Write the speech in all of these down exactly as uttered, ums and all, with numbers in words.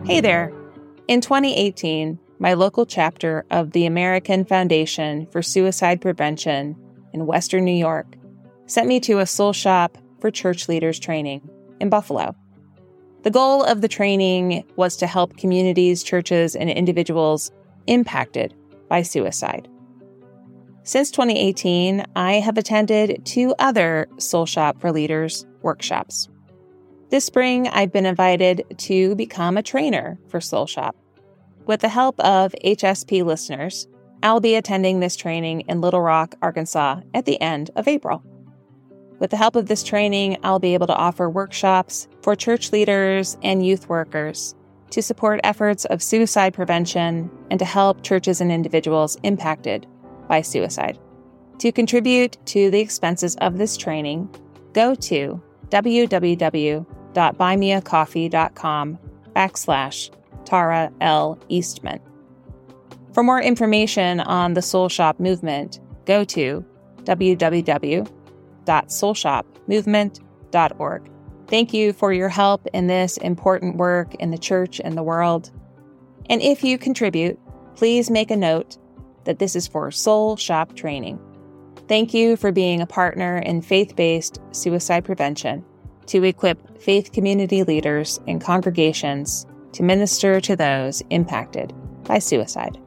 Hey there. In twenty eighteen, my local chapter of the American Foundation for Suicide Prevention in Western New York sent me to a soul shop for church leaders training in Buffalo. The goal of the training was to help communities, churches, and individuals impacted by suicide. Since twenty eighteen, I have attended two other Soul Shop for Leaders workshops. This spring, I've been invited to become a trainer for Soul Shop. With the help of H S P listeners, I'll be attending this training in Little Rock, Arkansas at the end of April. With the help of this training, I'll be able to offer workshops for church leaders and youth workers to support efforts of suicide prevention and to help churches and individuals impacted by suicide. To contribute to the expenses of this training, go to www.buymeacoffee.com backslash Tara L. Eastman. For more information on the Soul Shop movement, go to w w w dot soul shop movement dot org. Thank you for your help in this important work in the church and the world. And if you contribute, please make a note that this is for Soul Shop training. Thank you for being a partner in faith-based suicide prevention to equip faith community leaders and congregations to minister to those impacted by suicide.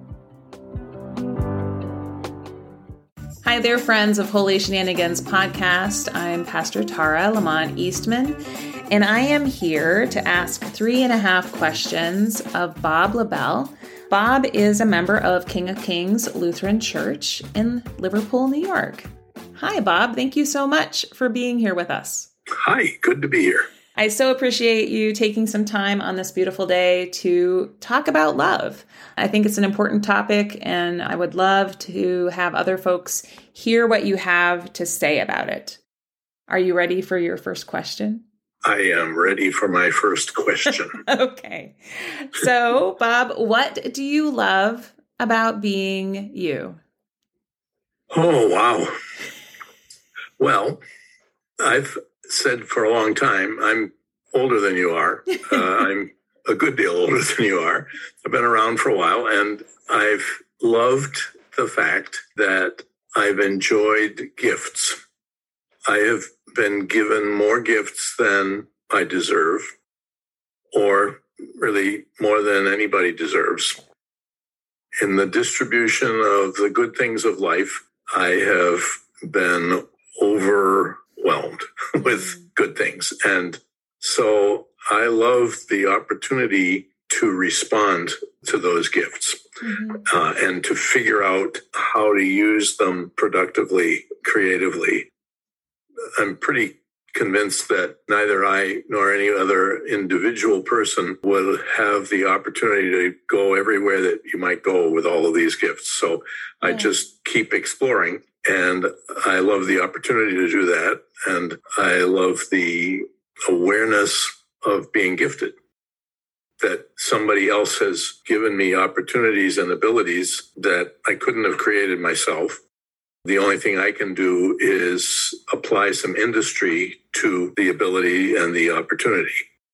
Hi there, friends of Holy Shenanigans podcast. I'm Pastor Tara Lamont Eastman, and I am here to ask three and a half questions of Bob LaBelle. Bob is a member of King of Kings Lutheran Church in Liverpool, New York. Hi, Bob. Thank you so much for being here with us. Hi, good to be here. I so appreciate you taking some time on this beautiful day to talk about love. I think it's an important topic, and I would love to have other folks hear what you have to say about it. Are you ready for your first question? I am ready for my first question. Okay. So, Bob, what do you love about being you? Oh, wow. Well, I've said for a long time, I'm older than you are. Uh, I'm a good deal older than you are. I've been around for a while, and I've loved the fact that I've enjoyed gifts. I have been given more gifts than I deserve, or really more than anybody deserves. In the distribution of the good things of life, I have been overwhelmed with good things. And so I love the opportunity to respond to those gifts mm-hmm. uh, and to figure out how to use them productively, creatively. I'm pretty convinced that neither I nor any other individual person will have the opportunity to go everywhere that you might go with all of these gifts. So yeah. I just keep exploring, and I love the opportunity to do that. And I love the awareness of being gifted, that somebody else has given me opportunities and abilities that I couldn't have created myself. The only thing I can do is apply some industry to the ability and the opportunity.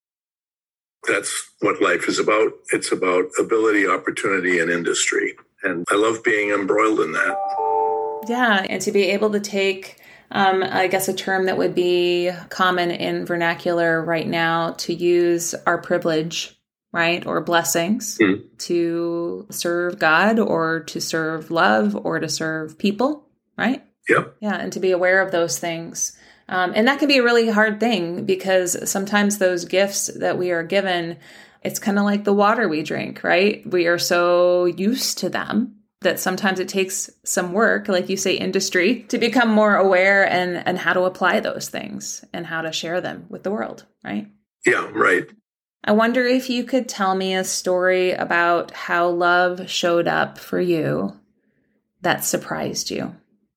That's what life is about. It's about ability, opportunity, and industry. And I love being embroiled in that. Yeah, and to be able to take, um, I guess, a term that would be common in vernacular right now, to use our privilege, right, or blessings mm. to serve God or to serve love or to serve people. Right? Yep. Yeah. And to be aware of those things. Um, and that can be a really hard thing, because sometimes those gifts that we are given, it's kind of like the water we drink, right? We are so used to them that sometimes it takes some work, like you say, industry, to become more aware and, and how to apply those things and how to share them with the world, right? Yeah, right. I wonder if you could tell me a story about how love showed up for you that surprised you.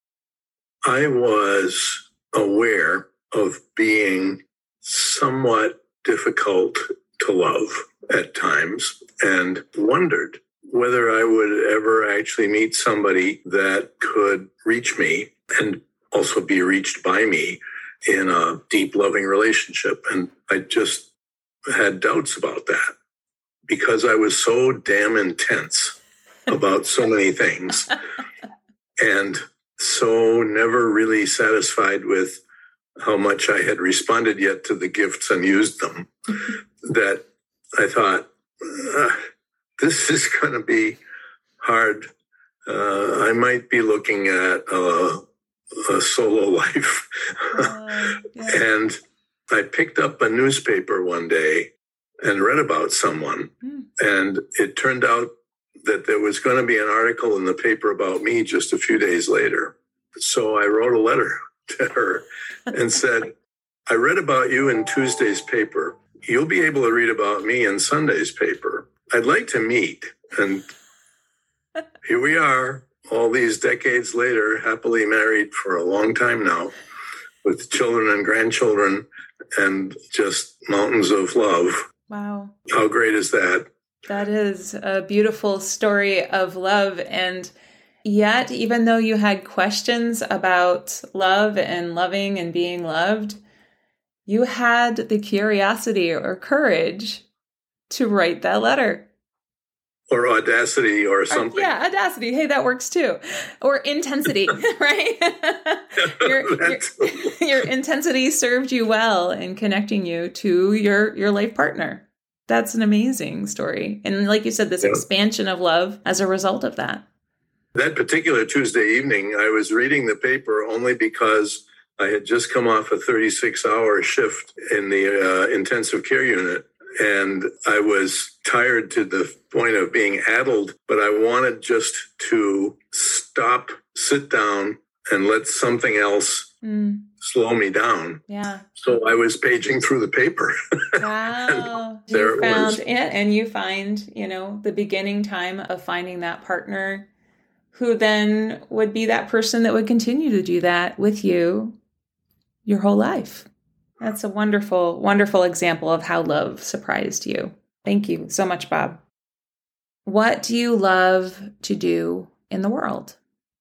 I was aware of being somewhat difficult to love at times, and wondered whether I would ever actually meet somebody that could reach me and also be reached by me in a deep, loving relationship. And I just had doubts about that. because I was so damn intense about so many things and so never really satisfied with how much I had responded yet to the gifts and used them, that I thought, uh, this is going to be hard. Uh, I might be looking at a, a solo life. Uh, yeah. And I picked up a newspaper one day and read about someone. Mm. And it turned out that there was going to be an article in the paper about me just a few days later. So I wrote a letter to her and said, I read about you in Tuesday's paper. You'll be able to read about me in Sunday's paper. I'd like to meet. And here we are, all these decades later, happily married for a long time now, with children and grandchildren and just mountains of love. Wow. How great is that? That is a beautiful story of love. And yet, even though you had questions about love and loving and being loved, you had the curiosity or courage to write that letter. Or audacity or something. Or, yeah, audacity. Hey, that works too. Or intensity, right? your, your, your intensity served you well in connecting you to your, your life partner. That's an amazing story. And like you said, this yeah. expansion of love as a result of that. That particular Tuesday evening, I was reading the paper only because I had just come off a thirty-six hour shift in the uh, intensive care unit. And I was tired to the point of being addled, but I wanted just to stop, sit down, and let something else mm. slow me down. Yeah. So I was paging through the paper. Wow. there you found it, it, and you find, you know, the beginning time of finding that partner who then would be that person that would continue to do that with you your whole life. That's a wonderful, wonderful example of how love surprised you. Thank you so much, Bob. What do you love to do in the world?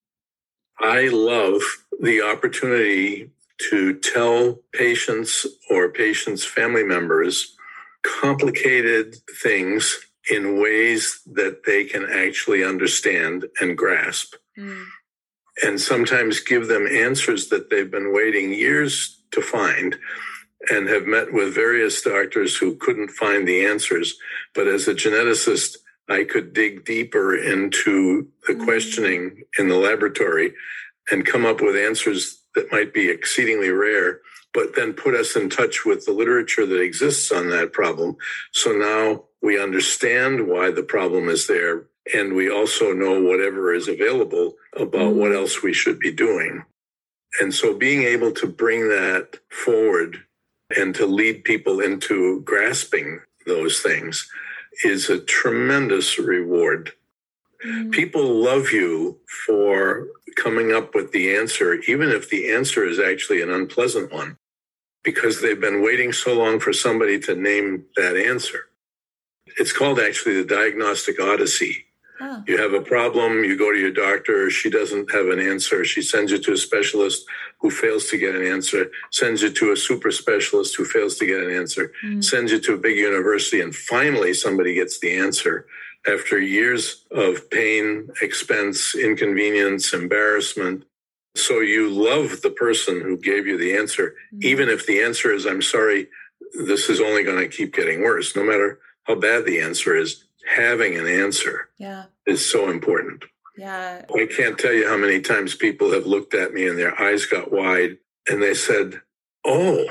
I love the opportunity to tell patients or patients' family members complicated things in ways that they can actually understand and grasp. Mm. And sometimes give them answers that they've been waiting years to find, and have met with various doctors who couldn't find the answers. But as a geneticist, I could dig deeper into the mm-hmm. questioning in the laboratory and come up with answers that might be exceedingly rare, but then put us in touch with the literature that exists on that problem. So now we understand why the problem is there, and we also know whatever is available about mm-hmm. what else we should be doing. And so being able to bring that forward and to lead people into grasping those things is a tremendous reward. Mm-hmm. People love you for coming up with the answer, even if the answer is actually an unpleasant one, because they've been waiting so long for somebody to name that answer. It's called actually the diagnostic odyssey. Oh. You have a problem, you go to your doctor, she doesn't have an answer. She sends you to a specialist who fails to get an answer, sends you to a super specialist who fails to get an answer, mm. sends you to a big university, and finally somebody gets the answer after years of pain, expense, inconvenience, embarrassment. So you love the person who gave you the answer, mm. even if the answer is, I'm sorry, this is only going to keep getting worse. No matter how bad the answer is, having an answer yeah. is so important. Yeah. I can't tell you how many times people have looked at me and their eyes got wide and they said, oh,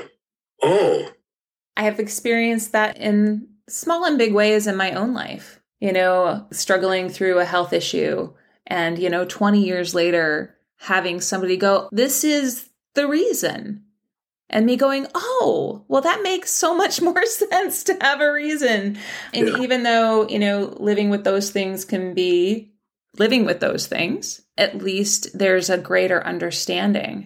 oh. I have experienced that in small and big ways in my own life, you know, struggling through a health issue and, you know, twenty years later, having somebody go, this is the reason. And me going, oh, well, that makes so much more sense to have a reason. And yeah. even though, you know, living with those things can be living with those things, at least there's a greater understanding.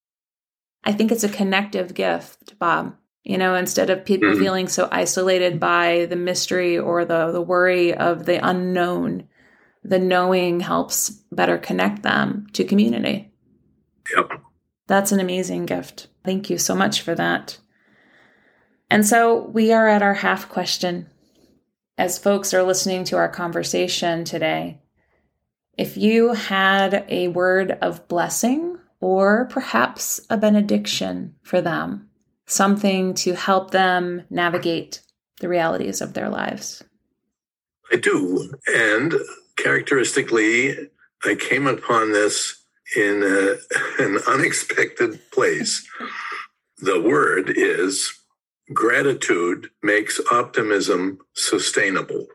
I think it's a connective gift, Bob. You know, instead of people mm-hmm. feeling so isolated by the mystery or the, the worry of the unknown, the knowing helps better connect them to community. Yep. That's an amazing gift. Thank you so much for that. And so we are at our half question. as folks are listening to our conversation today, if you had a word of blessing or perhaps a benediction for them, something to help them navigate the realities of their lives. I do. And characteristically, I came upon this in a, an unexpected place. The word is gratitude makes optimism sustainable.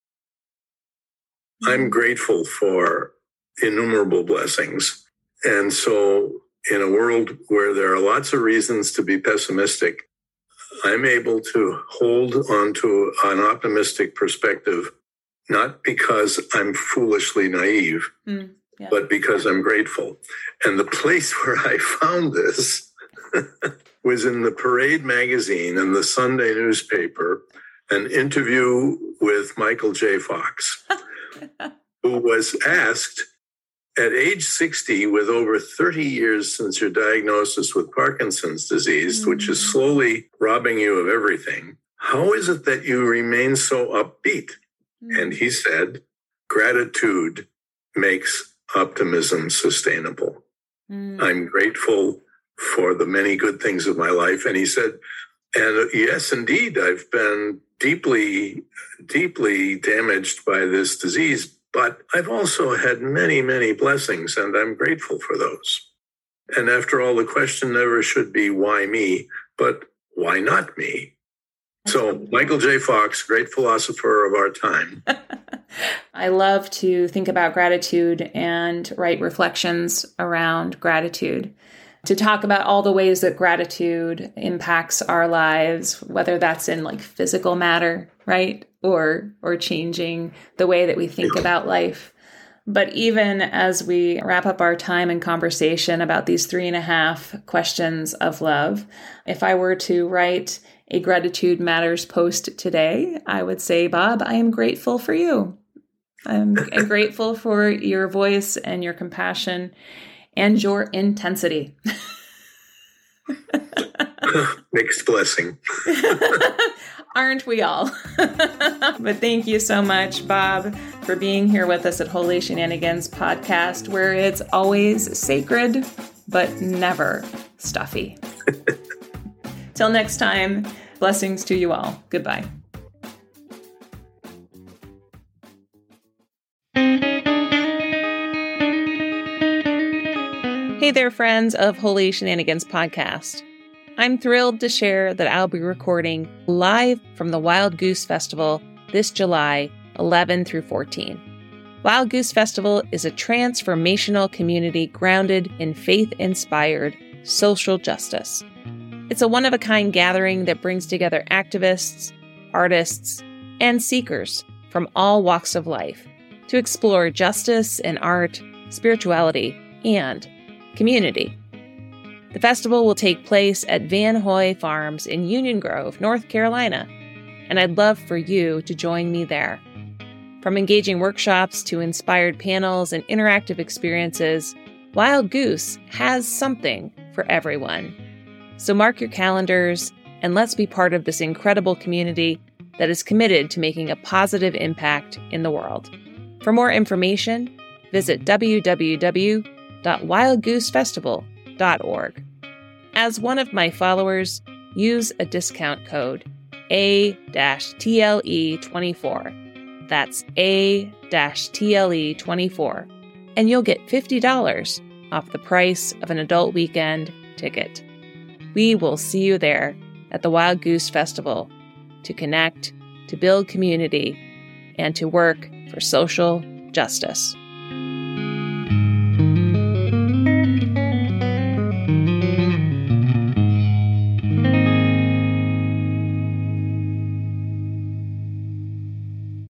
I'm grateful for innumerable blessings. And so in a world where there are lots of reasons to be pessimistic, I'm able to hold on to an optimistic perspective, not because I'm foolishly naive, mm, yeah. but because I'm grateful. And the place where I found this was in the Parade magazine and the Sunday newspaper, an interview with Michael J. Fox, who was asked, at age sixty, with over thirty years since your diagnosis with Parkinson's disease, mm-hmm. which is slowly robbing you of everything, how is it that you remain so upbeat? Mm-hmm. And he said, gratitude makes optimism sustainable. Mm-hmm. I'm grateful for the many good things of my life. And he said, and yes, indeed, I've been deeply, deeply damaged by this disease, but I've also had many, many blessings, and I'm grateful for those. And after all, the question never should be, why me? But why not me? So Michael J. Fox, great philosopher of our time. I love to think about gratitude and write reflections around gratitude, to talk about all the ways that gratitude impacts our lives, whether that's in like physical matter, right? Or or changing the way that we think about life. But even as we wrap up our time and conversation about these three and a half questions of love, if I were to write a Gratitude Matters post today, I would say, Bob, I am grateful for you. I'm, I'm grateful for your voice and your compassion and your intensity. Mixed blessing. Aren't we all? But thank you so much, Bob, for being here with us at Holy Shenanigans Podcast, where it's always sacred, but never stuffy. Till next time, blessings to you all. Goodbye. Hey there, friends of Holy Shenanigans Podcast. I'm thrilled to share that I'll be recording live from the Wild Goose Festival this July eleventh through fourteenth. Wild Goose Festival is a transformational community grounded in faith-inspired social justice. It's a one-of-a-kind gathering that brings together activists, artists, and seekers from all walks of life to explore justice in art, spirituality, and community. The festival will take place at Van Hoy Farms in Union Grove, North Carolina, and I'd love for you to join me there. From engaging workshops to inspired panels and interactive experiences, Wild Goose has something for everyone. So mark your calendars and let's be part of this incredible community that is committed to making a positive impact in the world. For more information, visit w w w dot wild goose festival dot org. As one of my followers, use a discount code A T L E twenty-four. That's A T L E twenty-four. And you'll get fifty dollars off the price of an adult weekend ticket. We will see you there at the Wild Goose Festival to connect, to build community, and to work for social justice.